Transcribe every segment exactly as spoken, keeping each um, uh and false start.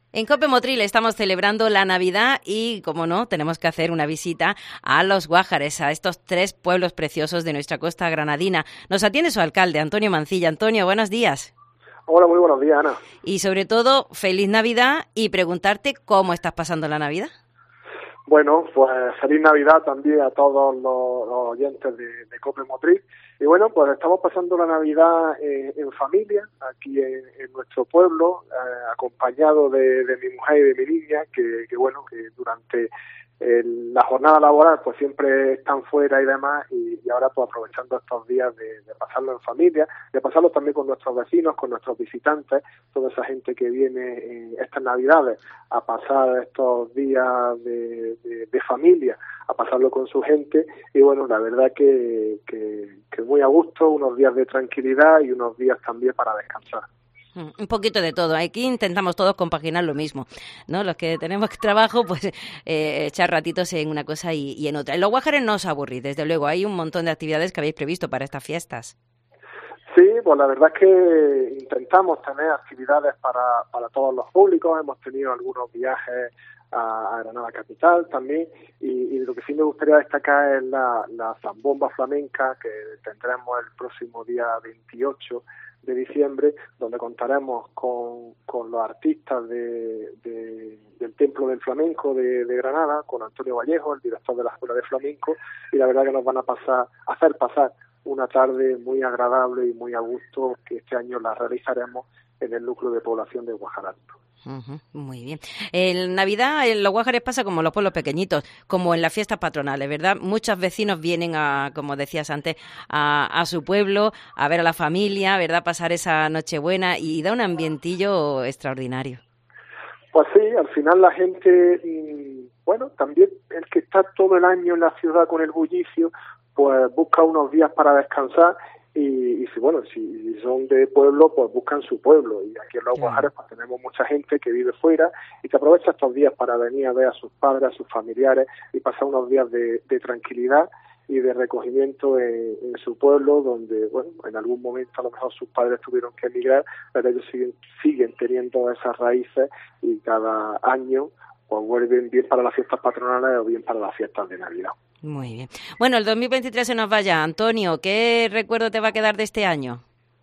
En Cope Motril estamos celebrando la Navidad y, como no, tenemos que hacer una visita a Los Guájares, a estos tres pueblos preciosos de nuestra costa granadina. Nos atiende su alcalde, Antonio Mancilla. Antonio, buenos días. Hola, muy buenos días, Ana. Y sobre todo, feliz Navidad y preguntarte cómo estás pasando la Navidad. Bueno, pues feliz Navidad también a todos los, los oyentes de, de Cope Motril. Y bueno, pues estamos pasando la Navidad eh, en familia, aquí en, en nuestro pueblo, eh, acompañado de, de mi mujer y de mi niña, que, que bueno, que durante el, la jornada laboral pues siempre están fuera y demás, y, y ahora pues aprovechando estos días de, de pasarlo en familia, de pasarlo también con nuestros vecinos, con nuestros visitantes, toda esa gente que viene en estas Navidades a pasar estos días de, de, de familia, a pasarlo con su gente, y bueno, la verdad que, que, que muy a gusto, unos días de tranquilidad y unos días también para descansar. Un poquito de todo. Aquí intentamos todos compaginar lo mismo, ¿no? Los que tenemos trabajo, pues eh, echar ratitos en una cosa y, y en otra. En Los Guájares no os aburrís, desde luego. Hay un montón de actividades que habéis previsto para estas fiestas. Sí, pues la verdad es que intentamos tener actividades para, para todos los públicos. Hemos tenido algunos viajes a, a Granada Capital también, y, y lo que sí me gustaría destacar es la, la zambomba flamenca que tendremos el próximo día veintiocho de diciembre, donde contaremos con, con los artistas de, de, del Templo del Flamenco de, de Granada, con Antonio Vallejo, el director de la Escuela de Flamenco, y la verdad que nos van a pasar, hacer pasar una tarde muy agradable y muy a gusto, que este año la realizaremos en el núcleo de población de Guajaralto. Uh-huh, muy bien. En Navidad en Los Guájares pasa como en los pueblos pequeñitos, como en las fiestas patronales, ¿verdad? Muchos vecinos vienen a, como decías antes, a, a su pueblo, a ver a la familia, ¿verdad? Pasar esa Nochebuena y da un ambientillo extraordinario. Pues sí, al final la gente, bueno, también el que está todo el año en la ciudad con el bullicio, pues busca unos días para descansar. Y, y si bueno, si son de pueblo, pues buscan su pueblo, y aquí en Los Guájares pues tenemos mucha gente que vive fuera y que aprovecha estos días para venir a ver a sus padres, a sus familiares, y pasar unos días de, de tranquilidad y de recogimiento en, en su pueblo, donde bueno, en algún momento a lo mejor sus padres tuvieron que emigrar, pero ellos siguen, siguen teniendo esas raíces, y cada año pues vuelven bien para las fiestas patronales o bien para las fiestas de Navidad. Muy bien. Bueno, el dos mil veintitrés se nos vaya. Antonio, ¿qué recuerdo te va a quedar de este año?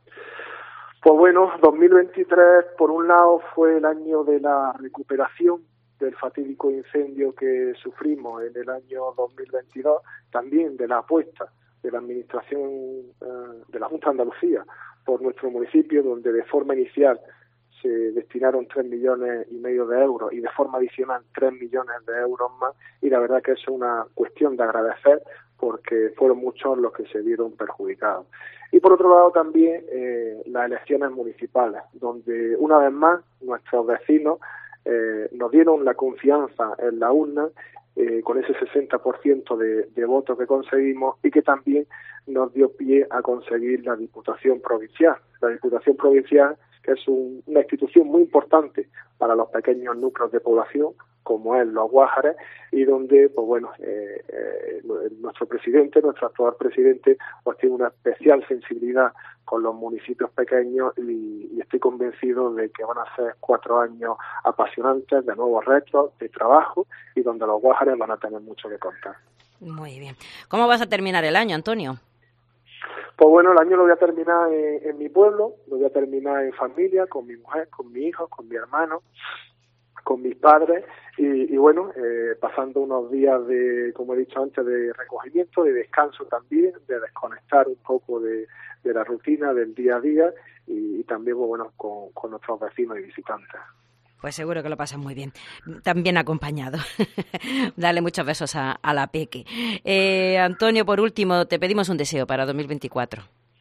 Pues bueno, dos mil veintitrés, por un lado, fue el año de la recuperación del fatídico incendio que sufrimos en el año dos mil veintidós, también de la apuesta de la Administración eh, de la Junta de Andalucía por nuestro municipio, donde de forma inicial se destinaron tres millones y medio de euros y de forma adicional tres millones de euros más, y la verdad que eso es una cuestión de agradecer, porque fueron muchos los que se vieron perjudicados. Y por otro lado también eh, las elecciones municipales, donde una vez más nuestros vecinos eh, nos dieron la confianza en la urna, eh, con ese sesenta por ciento de, de votos que conseguimos, y que también nos dio pie a conseguir la Diputación Provincial. La Diputación Provincial, que es un, una institución muy importante para los pequeños núcleos de población, como es Los Guájares, y donde, pues bueno, eh, eh, nuestro presidente, nuestro actual presidente, pues tiene una especial sensibilidad con los municipios pequeños, y, y estoy convencido de que van a ser cuatro años apasionantes, de nuevos retos, de trabajo, y donde Los Guájares van a tener mucho que contar. Muy bien. ¿Cómo vas a terminar el año, Antonio? Pues bueno, el año lo voy a terminar en, en mi pueblo, lo voy a terminar en familia, con mi mujer, con mi hijo, con mi hermano, con mis padres, y, y bueno, eh, pasando unos días de, como he dicho antes, de recogimiento, de descanso también, de desconectar un poco de, de la rutina del día a día, y, y también, bueno, con, con nuestros vecinos y visitantes. Pues seguro que lo pasas muy bien, también acompañado. Dale muchos besos a, a la Peque. Eh, Antonio, por último, te pedimos un deseo para dos mil veinticuatro.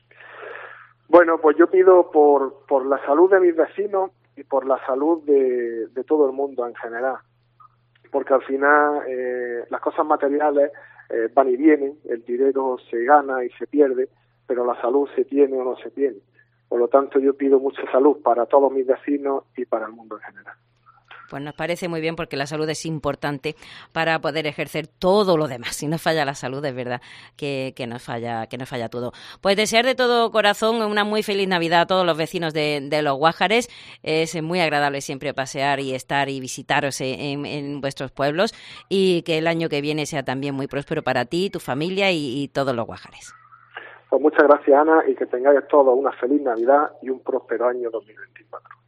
Bueno, pues yo pido por, por la salud de mis vecinos y por la salud de, de todo el mundo en general, porque al final eh, las cosas materiales eh, van y vienen, el dinero se gana y se pierde, pero la salud se tiene o no se tiene. Por lo tanto, yo pido mucha salud para todos mis vecinos y para el mundo en general. Pues Pues nos parece muy bien porque la salud es importante para poder ejercer todo lo demás. Si nos falla la salud, es verdad que, que nos falla, que nos falla todo. Pues desear de todo corazón una muy feliz Navidad a todos los vecinos de, de Los Guájares. Es muy agradable siempre pasear y estar y visitaros en, en vuestros pueblos, y que el año que viene sea también muy próspero para ti, tu familia y, y todos los Guájares. Pues muchas gracias, Ana, y que tengáis todos una feliz Navidad y un próspero año dos mil veinticuatro.